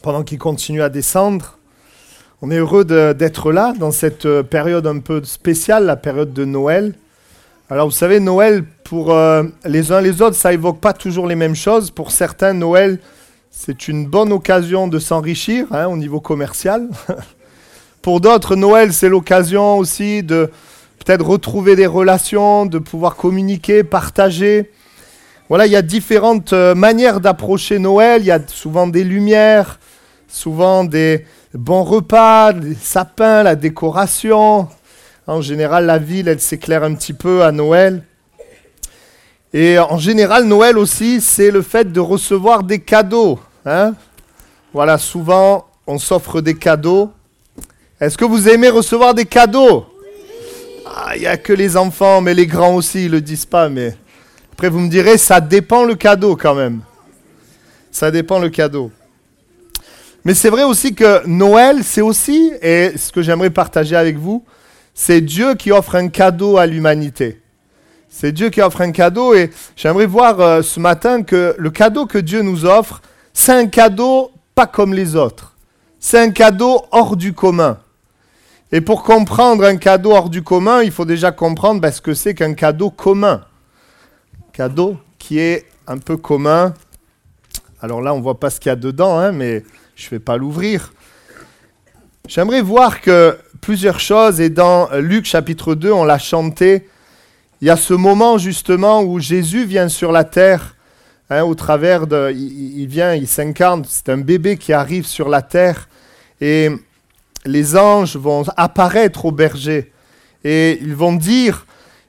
pendant qu'il continue à descendre. On est heureux d'être là dans cette période un peu spéciale, la période de Noël. Alors vous savez, Noël, pour les uns les autres, ça évoque pas toujours les mêmes choses. Pour certains, Noël, c'est une bonne occasion de s'enrichir au niveau commercial. Pour d'autres, Noël, c'est l'occasion aussi de peut-être retrouver des relations, de pouvoir communiquer, partager. Voilà, il y a différentes manières d'approcher Noël. Il y a souvent des lumières, souvent des bons repas, des sapins, la décoration. En général, la ville, elle s'éclaire un petit peu à Noël. Et en général, Noël aussi, c'est le fait de recevoir des cadeaux. Voilà, souvent, on s'offre des cadeaux. Est-ce que vous aimez recevoir des cadeaux ? Il n'y a que les enfants, mais les grands aussi, ils ne le disent pas. Mais après, vous me direz, ça dépend le cadeau quand même. Ça dépend le cadeau. Mais c'est vrai aussi que Noël, c'est aussi, et ce que j'aimerais partager avec vous, c'est Dieu qui offre un cadeau à l'humanité. C'est Dieu qui offre un cadeau et j'aimerais voir ce matin que le cadeau que Dieu nous offre, c'est un cadeau pas comme les autres. C'est un cadeau hors du commun. Et pour comprendre un cadeau hors du commun, il faut déjà comprendre ce que c'est qu'un cadeau commun. Cadeau qui est un peu commun. Alors là, on ne voit pas ce qu'il y a dedans, mais je ne vais pas l'ouvrir. J'aimerais voir que plusieurs choses, et dans Luc chapitre 2, on l'a chanté, il y a ce moment justement où Jésus vient sur la terre, au travers de... Il vient, il s'incarne, c'est un bébé qui arrive sur la terre, et les anges vont apparaître aux bergers, et ils vont dire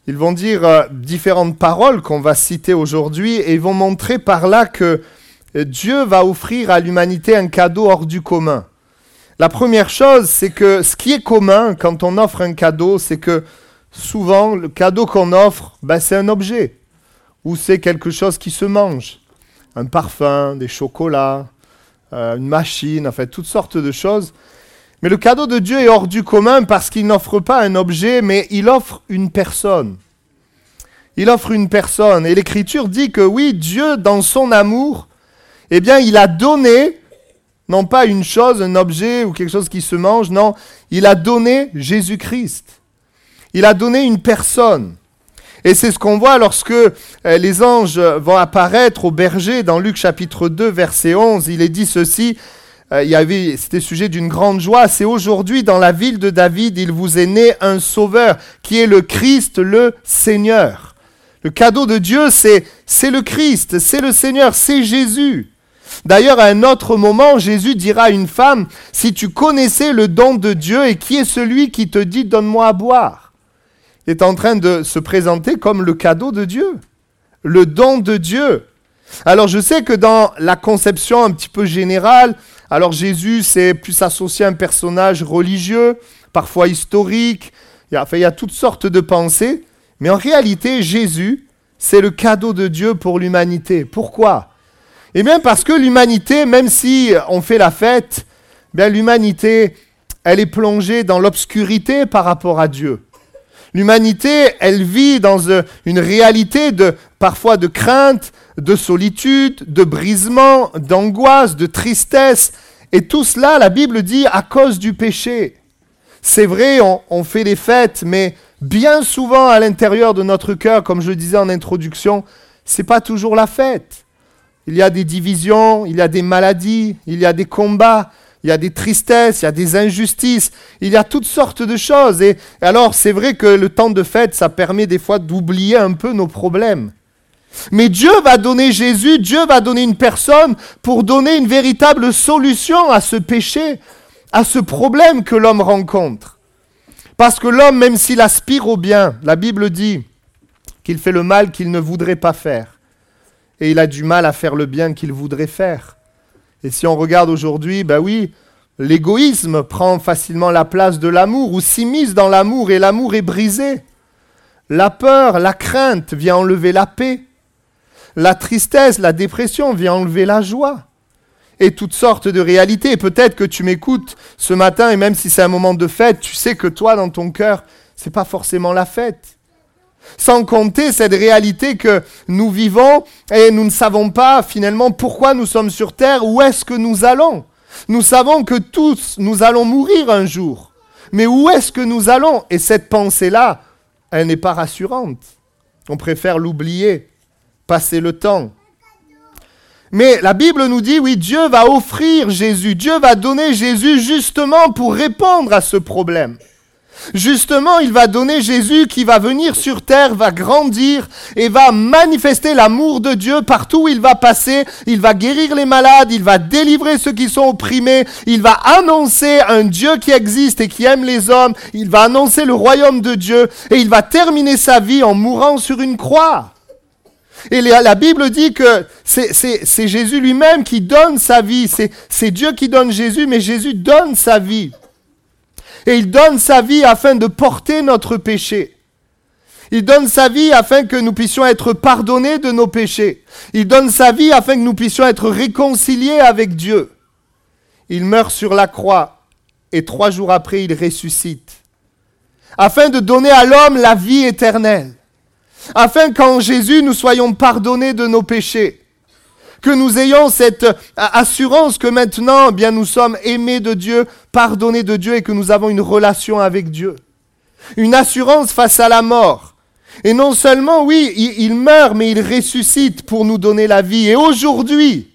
différentes paroles qu'on va citer aujourd'hui, et ils vont montrer par là que Dieu va offrir à l'humanité un cadeau hors du commun. La première chose, c'est que ce qui est commun quand on offre un cadeau, c'est que souvent, le cadeau qu'on offre, c'est un objet ou c'est quelque chose qui se mange. Un parfum, des chocolats, une machine, toutes sortes de choses. Mais le cadeau de Dieu est hors du commun parce qu'il n'offre pas un objet, mais il offre une personne. Il offre une personne. Et l'Écriture dit que oui, Dieu, dans son amour, il a donné... Non pas une chose, un objet ou quelque chose qui se mange, non. Il a donné Jésus-Christ. Il a donné une personne. Et c'est ce qu'on voit lorsque les anges vont apparaître aux bergers dans Luc chapitre 2, verset 11. Il est dit ceci, c'était sujet d'une grande joie. C'est aujourd'hui dans la ville de David, il vous est né un sauveur qui est le Christ, le Seigneur. Le cadeau de Dieu, c'est le Christ, c'est le Seigneur, c'est Jésus. D'ailleurs, à un autre moment, Jésus dira à une femme, « Si tu connaissais le don de Dieu, et qui est celui qui te dit, donne-moi à boire ?» Il est en train de se présenter comme le cadeau de Dieu, le don de Dieu. Alors, je sais que dans la conception un petit peu générale, alors Jésus, c'est plus associé à un personnage religieux, parfois historique, il y a toutes sortes de pensées, mais en réalité, Jésus, c'est le cadeau de Dieu pour l'humanité. Pourquoi ? Eh bien parce que l'humanité, même si on fait la fête, l'humanité, elle est plongée dans l'obscurité par rapport à Dieu. L'humanité, elle vit dans une réalité parfois de crainte, de solitude, de brisement, d'angoisse, de tristesse. Et tout cela, la Bible dit, à cause du péché. C'est vrai, on fait les fêtes, mais bien souvent à l'intérieur de notre cœur, comme je le disais en introduction, c'est pas toujours la fête. Il y a des divisions, il y a des maladies, il y a des combats, il y a des tristesses, il y a des injustices, il y a toutes sortes de choses. Et alors, c'est vrai que le temps de fête, ça permet des fois d'oublier un peu nos problèmes. Mais Dieu va donner Jésus, Dieu va donner une personne pour donner une véritable solution à ce péché, à ce problème que l'homme rencontre. Parce que l'homme, même s'il aspire au bien, la Bible dit qu'il fait le mal qu'il ne voudrait pas faire. Et il a du mal à faire le bien qu'il voudrait faire. Et si on regarde aujourd'hui, l'égoïsme prend facilement la place de l'amour ou s'immisce dans l'amour et l'amour est brisé. La peur, la crainte vient enlever la paix. La tristesse, la dépression vient enlever la joie. Et toutes sortes de réalités. Et peut-être que tu m'écoutes ce matin et même si c'est un moment de fête, tu sais que toi, dans ton cœur, c'est pas forcément la fête. Sans compter cette réalité que nous vivons et nous ne savons pas finalement pourquoi nous sommes sur terre, où est-ce que nous allons. Nous savons que tous, nous allons mourir un jour. Mais où est-ce que nous allons? Et cette pensée-là, elle n'est pas rassurante. On préfère l'oublier, passer le temps. Mais la Bible nous dit, oui, Dieu va offrir Jésus. Dieu va donner Jésus justement pour répondre à ce problème. Justement, il va donner Jésus qui va venir sur terre, va grandir et va manifester l'amour de Dieu partout où il va passer. Il va guérir les malades, il va délivrer ceux qui sont opprimés, il va annoncer un Dieu qui existe et qui aime les hommes, il va annoncer le royaume de Dieu et il va terminer sa vie en mourant sur une croix. Et la Bible dit que c'est Jésus lui-même qui donne sa vie, c'est Dieu qui donne Jésus, mais Jésus donne sa vie. Et il donne sa vie afin de porter notre péché. Il donne sa vie afin que nous puissions être pardonnés de nos péchés. Il donne sa vie afin que nous puissions être réconciliés avec Dieu. Il meurt sur la croix et 3 jours après, il ressuscite. Afin de donner à l'homme la vie éternelle. Afin qu'en Jésus, nous soyons pardonnés de nos péchés. Que nous ayons cette assurance que maintenant, eh bien, nous sommes aimés de Dieu, pardonnés de Dieu et que nous avons une relation avec Dieu. Une assurance face à la mort. Et non seulement, oui, il meurt, mais il ressuscite pour nous donner la vie. Et aujourd'hui,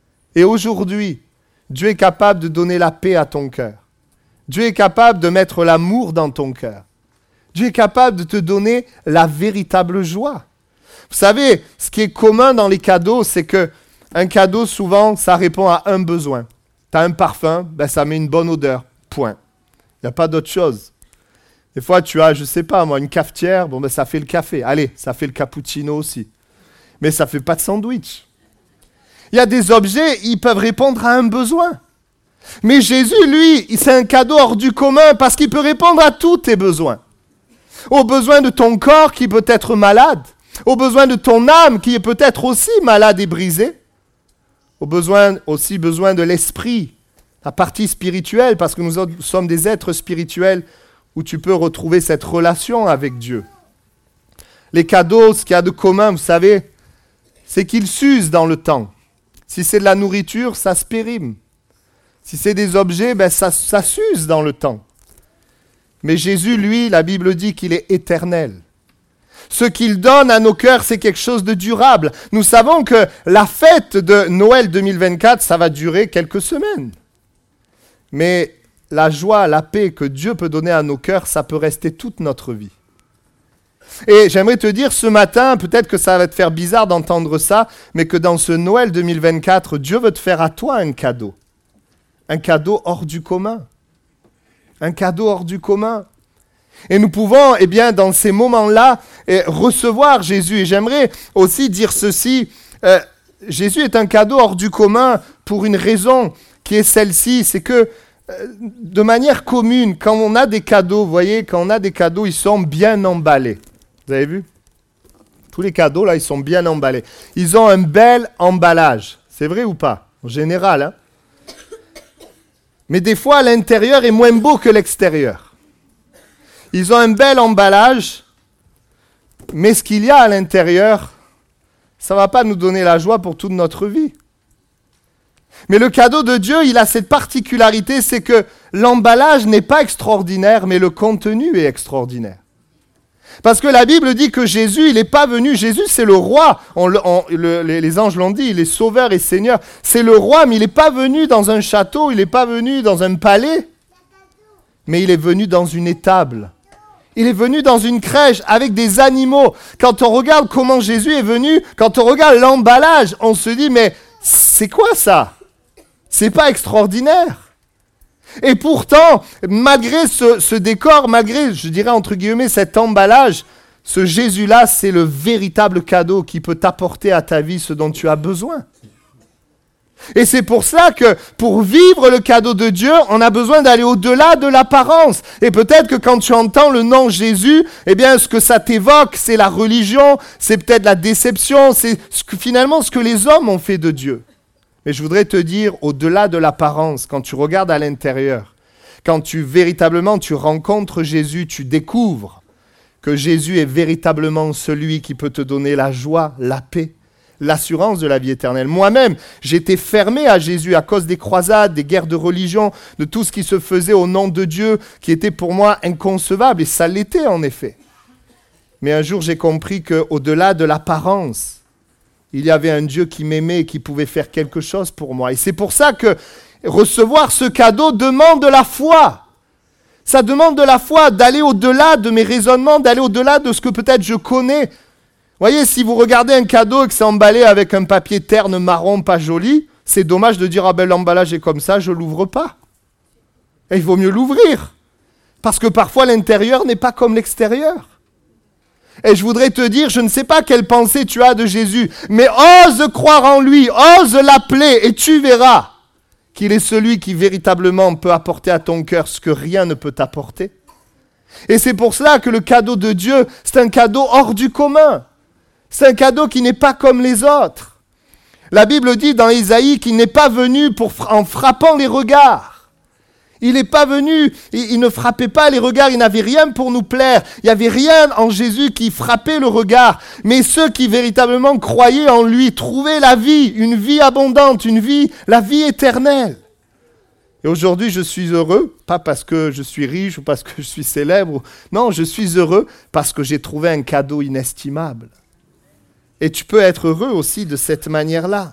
Dieu est capable de donner la paix à ton cœur. Dieu est capable de mettre l'amour dans ton cœur. Dieu est capable de te donner la véritable joie. Vous savez, ce qui est commun dans les cadeaux, c'est que un cadeau, souvent, ça répond à un besoin. Tu as un parfum, ben, ça met une bonne odeur. Point. Il n'y a pas d'autre chose. Des fois, tu as, je ne sais pas moi, une cafetière, bon, ben, ça fait le café. Allez, ça fait le cappuccino aussi. Mais ça ne fait pas de sandwich. Il y a des objets, ils peuvent répondre à un besoin. Mais Jésus, lui, c'est un cadeau hors du commun parce qu'il peut répondre à tous tes besoins. Aux besoins de ton corps qui peut être malade. Aux besoins de ton âme qui est peut-être aussi malade et brisée. Aux besoins de l'esprit, la partie spirituelle, parce que nous sommes des êtres spirituels où tu peux retrouver cette relation avec Dieu. Les cadeaux, ce qu'il y a de commun, vous savez, c'est qu'ils s'usent dans le temps. Si c'est de la nourriture, ça se périme. Si c'est des objets, ben ça s'use dans le temps. Mais Jésus, lui, la Bible dit qu'il est éternel. Ce qu'il donne à nos cœurs, c'est quelque chose de durable. Nous savons que la fête de Noël 2024, ça va durer quelques semaines. Mais la joie, la paix que Dieu peut donner à nos cœurs, ça peut rester toute notre vie. Et j'aimerais te dire ce matin, peut-être que ça va te faire bizarre d'entendre ça, mais que dans ce Noël 2024, Dieu veut te faire à toi un cadeau. Un cadeau hors du commun. Un cadeau hors du commun. Et nous pouvons, eh bien, dans ces moments-là, recevoir Jésus. Et j'aimerais aussi dire ceci. Jésus est un cadeau hors du commun pour une raison qui est celle-ci. C'est que, de manière commune, quand on a des cadeaux, vous voyez, quand on a des cadeaux, ils sont bien emballés. Vous avez vu? Tous les cadeaux, là, ils sont bien emballés. Ils ont un bel emballage. C'est vrai ou pas? En général, hein? Mais des fois, l'intérieur est moins beau que l'extérieur. Ils ont un bel emballage, mais ce qu'il y a à l'intérieur, ça ne va pas nous donner la joie pour toute notre vie. Mais le cadeau de Dieu, il a cette particularité, c'est que l'emballage n'est pas extraordinaire, mais le contenu est extraordinaire. Parce que la Bible dit que Jésus, il n'est pas venu, Jésus c'est le roi, les anges l'ont dit, il est sauveur et seigneur, c'est le roi, mais il n'est pas venu dans un château, il n'est pas venu dans un palais, mais il est venu dans une étable. Il est venu dans une crèche avec des animaux. Quand on regarde comment Jésus est venu, quand on regarde l'emballage, on se dit, mais c'est quoi ça? C'est pas extraordinaire. Et pourtant, malgré ce décor, malgré, je dirais entre guillemets, cet emballage, ce Jésus-là, c'est le véritable cadeau qui peut t'apporter à ta vie ce dont tu as besoin. Et c'est pour ça que pour vivre le cadeau de Dieu, on a besoin d'aller au-delà de l'apparence. Et peut-être que quand tu entends le nom Jésus, eh bien, ce que ça t'évoque, c'est la religion, c'est peut-être la déception, c'est finalement ce que les hommes ont fait de Dieu. Mais je voudrais te dire, au-delà de l'apparence, quand tu regardes à l'intérieur, quand tu rencontres Jésus, tu découvres que Jésus est véritablement celui qui peut te donner la joie, la paix, l'assurance de la vie éternelle. Moi-même, j'étais fermé à Jésus à cause des croisades, des guerres de religion, de tout ce qui se faisait au nom de Dieu, qui était pour moi inconcevable, et ça l'était en effet. Mais un jour, j'ai compris qu'au-delà de l'apparence, il y avait un Dieu qui m'aimait et qui pouvait faire quelque chose pour moi. Et c'est pour ça que recevoir ce cadeau demande de la foi. Ça demande de la foi, d'aller au-delà de mes raisonnements, d'aller au-delà de ce que peut-être je connais. Vous voyez, si vous regardez un cadeau et que c'est emballé avec un papier terne marron pas joli, c'est dommage de dire « Ah ben l'emballage est comme ça, je ne l'ouvre pas ». Et il vaut mieux l'ouvrir. Parce que parfois l'intérieur n'est pas comme l'extérieur. Et je voudrais te dire, je ne sais pas quelle pensée tu as de Jésus, mais ose croire en lui, ose l'appeler et tu verras qu'il est celui qui véritablement peut apporter à ton cœur ce que rien ne peut t'apporter. Et c'est pour cela que le cadeau de Dieu, c'est un cadeau hors du commun. C'est un cadeau qui n'est pas comme les autres. La Bible dit dans Ésaïe qu'il n'est pas venu en frappant les regards. Il n'est pas venu, il ne frappait pas les regards, il n'avait rien pour nous plaire. Il n'y avait rien en Jésus qui frappait le regard. Mais ceux qui véritablement croyaient en lui trouvaient la vie, une vie abondante, la vie éternelle. Et aujourd'hui, je suis heureux, pas parce que je suis riche ou parce que je suis célèbre. Non, je suis heureux parce que j'ai trouvé un cadeau inestimable. Et tu peux être heureux aussi de cette manière-là.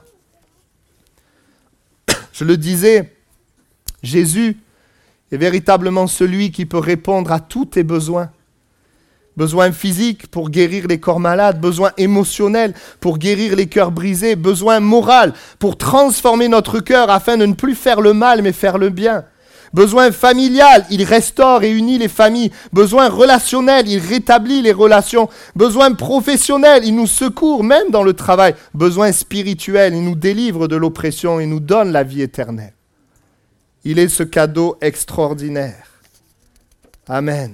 Je le disais, Jésus est véritablement celui qui peut répondre à tous tes besoins. Besoins physiques pour guérir les corps malades, besoins émotionnels pour guérir les cœurs brisés, besoins moraux pour transformer notre cœur afin de ne plus faire le mal mais faire le bien. Besoin familial, il restaure et unit les familles. Besoin relationnel, il rétablit les relations. Besoin professionnel, il nous secourt même dans le travail. Besoin spirituel, il nous délivre de l'oppression et nous donne la vie éternelle. Il est ce cadeau extraordinaire. Amen.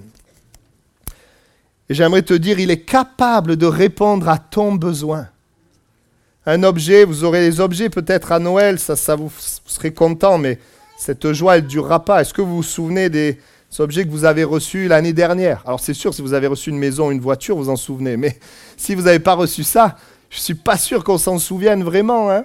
Et j'aimerais te dire, il est capable de répondre à ton besoin. Un objet, vous aurez les objets peut-être à Noël, ça vous serez content, mais cette joie, elle ne durera pas. Est-ce que vous vous souvenez des objets que vous avez reçus l'année dernière? Alors c'est sûr, si vous avez reçu une maison, une voiture, vous en souvenez. Mais si vous n'avez pas reçu ça, je ne suis pas sûr qu'on s'en souvienne vraiment. Hein?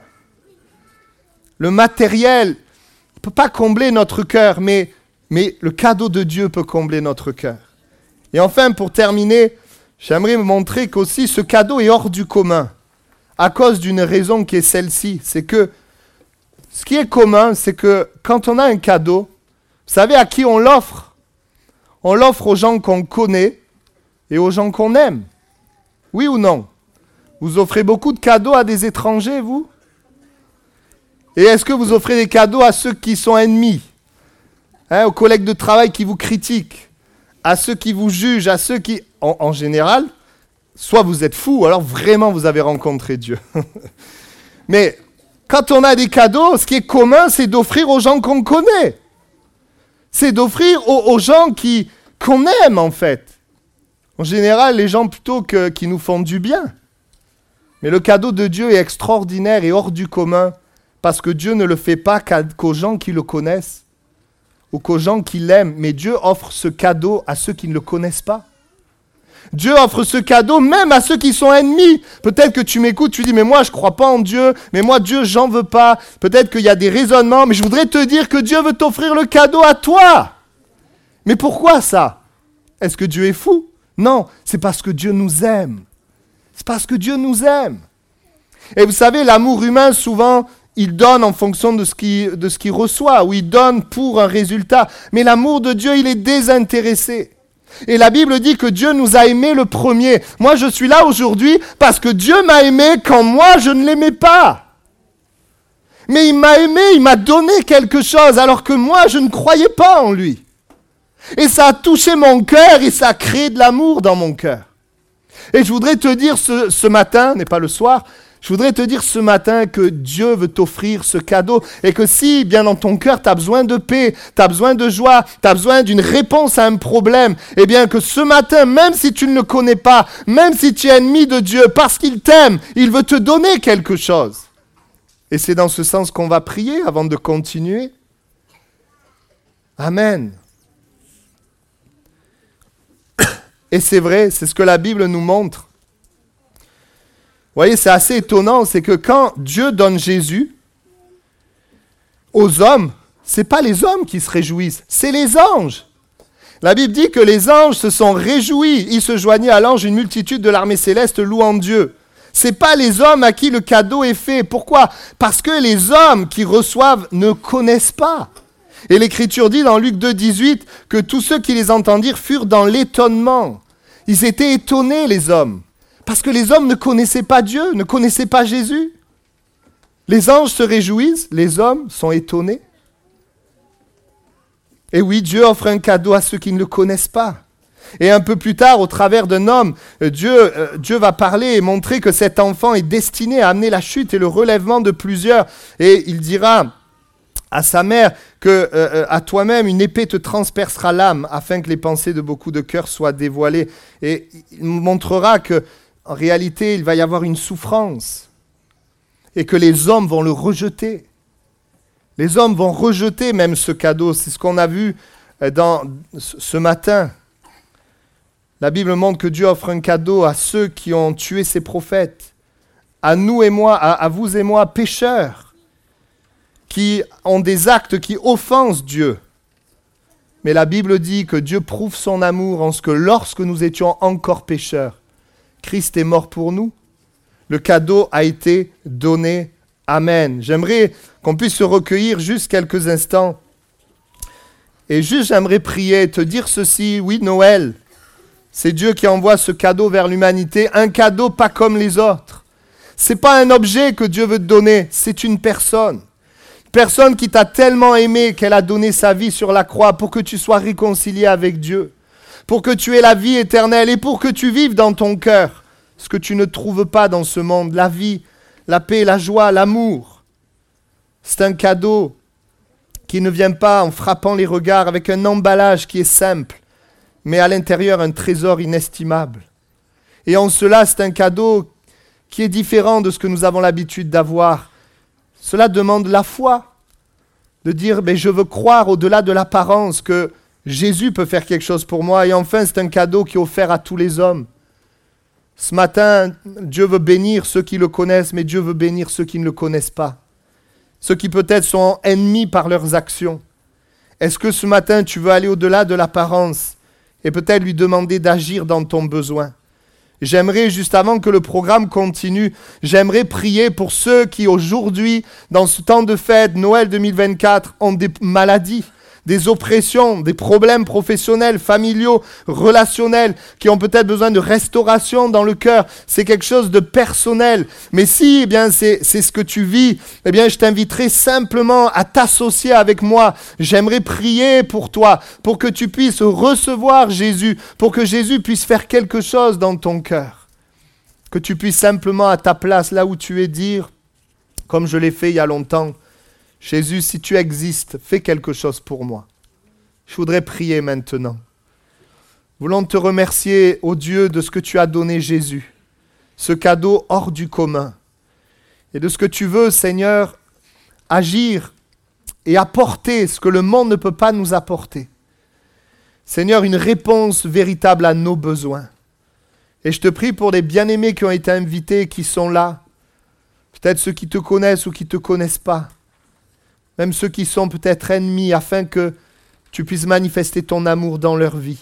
Le matériel ne peut pas combler notre cœur, mais le cadeau de Dieu peut combler notre cœur. Et enfin, pour terminer, j'aimerais me montrer qu'aussi ce cadeau est hors du commun, à cause d'une raison qui est celle-ci. C'est que ce qui est commun, c'est que quand on a un cadeau, vous savez à qui on l'offre? On l'offre aux gens qu'on connaît et aux gens qu'on aime. Oui ou non? Vous offrez beaucoup de cadeaux à des étrangers, vous? Et est-ce que vous offrez des cadeaux à ceux qui sont ennemis? Aux collègues de travail qui vous critiquent, à ceux qui vous jugent, à ceux qui, en général, soit vous êtes fous, ou alors vraiment vous avez rencontré Dieu. Mais quand on a des cadeaux, ce qui est commun, c'est d'offrir aux gens qu'on connaît. C'est d'offrir aux gens qu'on aime, en fait. En général, les gens plutôt qui nous font du bien. Mais le cadeau de Dieu est extraordinaire et hors du commun, parce que Dieu ne le fait pas qu'aux gens qui le connaissent, ou qu'aux gens qui l'aiment. Mais Dieu offre ce cadeau à ceux qui ne le connaissent pas. Dieu offre ce cadeau même à ceux qui sont ennemis. Peut-être que tu m'écoutes, tu dis, mais moi je ne crois pas en Dieu, mais moi Dieu, j'en veux pas. Peut-être qu'il y a des raisonnements, mais je voudrais te dire que Dieu veut t'offrir le cadeau à toi. Mais pourquoi ça? Est-ce que Dieu est fou? Non, c'est parce que Dieu nous aime. C'est parce que Dieu nous aime. Et vous savez, l'amour humain, souvent, il donne en fonction de ce qu'il reçoit, ou il donne pour un résultat. Mais l'amour de Dieu, il est désintéressé. Et la Bible dit que Dieu nous a aimés le premier. Moi, je suis là aujourd'hui parce que Dieu m'a aimé quand moi, je ne l'aimais pas. Mais il m'a aimé, il m'a donné quelque chose alors que moi, je ne croyais pas en lui. Et ça a touché mon cœur et ça a créé de l'amour dans mon cœur. Et je voudrais te dire ce matin, n'est pas le soir, je voudrais te dire ce matin que Dieu veut t'offrir ce cadeau et que si, bien dans ton cœur, tu as besoin de paix, tu as besoin de joie, tu as besoin d'une réponse à un problème, eh bien que ce matin, même si tu ne le connais pas, même si tu es ennemi de Dieu, parce qu'il t'aime, il veut te donner quelque chose. Et c'est dans ce sens qu'on va prier avant de continuer. Amen. Et c'est vrai, c'est ce que la Bible nous montre. voyez, c'est assez étonnant, c'est que quand Dieu donne Jésus aux hommes, ce n'est pas les hommes qui se réjouissent, c'est les anges. La Bible dit que les anges se sont réjouis. Il se joignait à l'ange une multitude de l'armée céleste louant Dieu. Ce n'est pas les hommes à qui le cadeau est fait. Pourquoi ? Parce que les hommes qui reçoivent ne connaissent pas. Et l'Écriture dit dans Luc 2, 18 que tous ceux qui les entendirent furent dans l'étonnement. Ils étaient étonnés, les hommes. Parce que les hommes ne connaissaient pas Dieu, ne connaissaient pas Jésus. Les anges se réjouissent, les hommes sont étonnés. Et oui, Dieu offre un cadeau à ceux qui ne le connaissent pas. Et un peu plus tard, au travers d'un homme, Dieu va parler et montrer que cet enfant est destiné à amener la chute et le relèvement de plusieurs. Et il dira à sa mère que à toi-même une épée te transpercera l'âme afin que les pensées de beaucoup de cœurs soient dévoilées. Et il montrera que en réalité, il va y avoir une souffrance et que les hommes vont le rejeter. Les hommes vont rejeter même ce cadeau. C'est ce qu'on a vu ce matin. La Bible montre que Dieu offre un cadeau à ceux qui ont tué ses prophètes, à nous et moi, à vous et moi, pécheurs, qui ont des actes qui offensent Dieu. Mais la Bible dit que Dieu prouve son amour en ce que lorsque nous étions encore pécheurs, Christ est mort pour nous. Le cadeau a été donné. Amen. J'aimerais qu'on puisse se recueillir juste quelques instants. Et juste j'aimerais prier, te dire ceci. Oui, Noël, c'est Dieu qui envoie ce cadeau vers l'humanité. Un cadeau pas comme les autres. Ce n'est pas un objet que Dieu veut te donner, c'est une personne. Une personne qui t'a tellement aimé qu'elle a donné sa vie sur la croix pour que tu sois réconcilié avec Dieu. Pour que tu aies la vie éternelle et pour que tu vives dans ton cœur ce que tu ne trouves pas dans ce monde, la vie, la paix, la joie, l'amour. C'est un cadeau qui ne vient pas en frappant les regards avec un emballage qui est simple, mais à l'intérieur un trésor inestimable. Et en cela, c'est un cadeau qui est différent de ce que nous avons l'habitude d'avoir. Cela demande la foi, de dire je veux croire au-delà de l'apparence que Jésus peut faire quelque chose pour moi. Et enfin, c'est un cadeau qui est offert à tous les hommes. Ce matin, Dieu veut bénir ceux qui le connaissent, mais Dieu veut bénir ceux qui ne le connaissent pas. Ceux qui peut-être sont ennemis par leurs actions. Est-ce que ce matin, tu veux aller au-delà de l'apparence et peut-être lui demander d'agir dans ton besoin? J'aimerais, juste avant que le programme continue, j'aimerais prier pour ceux qui aujourd'hui, dans ce temps de fête, Noël 2024, ont des maladies, des oppressions, des problèmes professionnels, familiaux, relationnels, qui ont peut-être besoin de restauration dans le cœur. C'est quelque chose de personnel. Mais si c'est ce que tu vis, je t'inviterai simplement à t'associer avec moi. J'aimerais prier pour toi, pour que tu puisses recevoir Jésus, pour que Jésus puisse faire quelque chose dans ton cœur. Que tu puisses simplement à ta place, là où tu es, dire, comme je l'ai fait il y a longtemps, Jésus, si tu existes, fais quelque chose pour moi. Je voudrais prier maintenant. Voulons te remercier, ô Dieu, de ce que tu as donné Jésus, ce cadeau hors du commun, et de ce que tu veux, Seigneur, agir et apporter ce que le monde ne peut pas nous apporter. Seigneur, une réponse véritable à nos besoins. Et je te prie pour les bien-aimés qui ont été invités, qui sont là, peut-être ceux qui te connaissent ou qui ne te connaissent pas, même ceux qui sont peut-être ennemis, afin que tu puisses manifester ton amour dans leur vie.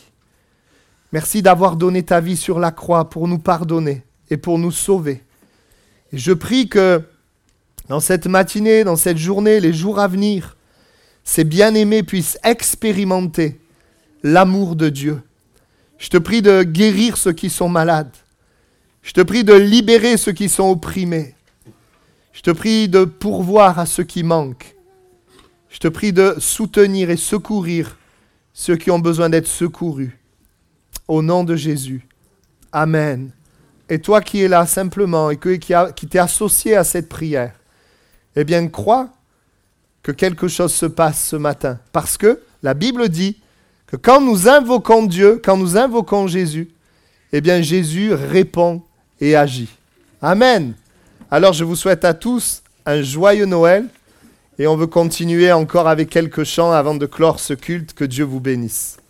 Merci d'avoir donné ta vie sur la croix pour nous pardonner et pour nous sauver. Et je prie que dans cette matinée, dans cette journée, les jours à venir, ces bien-aimés puissent expérimenter l'amour de Dieu. Je te prie de guérir ceux qui sont malades. Je te prie de libérer ceux qui sont opprimés. Je te prie de pourvoir à ceux qui manquent. Je te prie de soutenir et secourir ceux qui ont besoin d'être secourus. Au nom de Jésus. Amen. Et toi qui es là simplement et qui t'es associé à cette prière, crois que quelque chose se passe ce matin. Parce que la Bible dit que quand nous invoquons Dieu, quand nous invoquons Jésus, Jésus répond et agit. Amen. Alors je vous souhaite à tous un joyeux Noël. Et on veut continuer encore avec quelques chants avant de clore ce culte. Que Dieu vous bénisse.